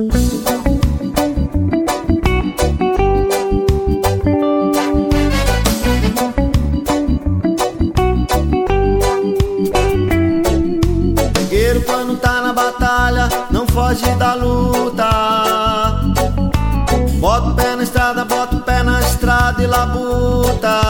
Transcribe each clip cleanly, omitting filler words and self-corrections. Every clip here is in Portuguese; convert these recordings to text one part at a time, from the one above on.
Guerreiro quando tá na batalha não foge da luta. Bota o pé na estrada, bota o pé na estrada e labuta.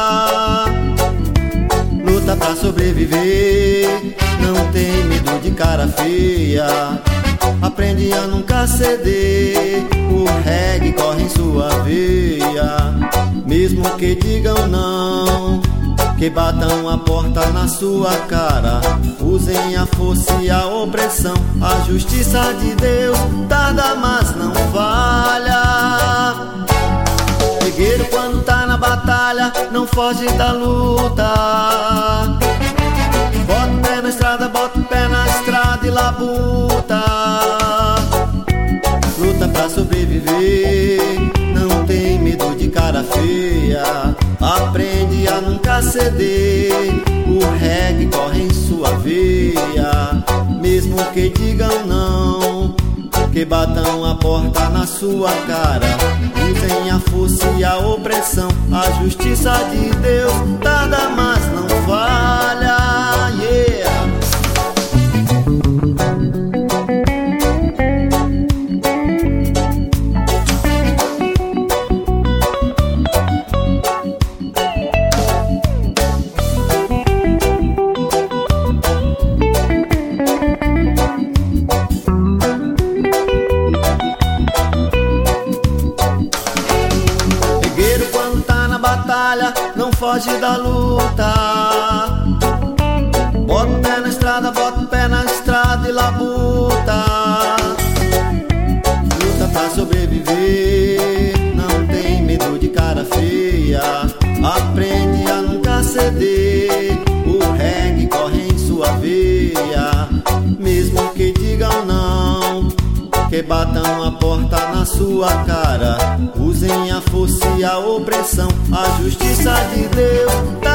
Luta pra sobreviver, não tem medo de cara feia. Aprende a nunca ceder, o reggae corre em sua veia. Mesmo que digam não, que batam a porta na sua cara, usem a força e a opressão. A justiça de Deus tarda, mas não falha. Guerreiro quando tá na batalha não foge da luta. Bota o pé na estrada, bota o pé na estrada e labuta. Luta pra sobreviver, não tem medo de cara feia. Aprende a nunca ceder, o reggae corre em sua veia. Mesmo que digam não, que batam a porta na sua cara, usem a força e a opressão. A justiça de Deus tarda, mas não falha. Yeah. Não foge da luta. Bota o pé na estrada, bota o pé na estrada e labuta. Luta pra sobreviver, não tem medo de cara feia. Aprende a nunca ceder, o reggae corre em sua veia. Mesmo que digam não, que batam a porta na sua cara, usem a força e a opressão. A justiça de Deus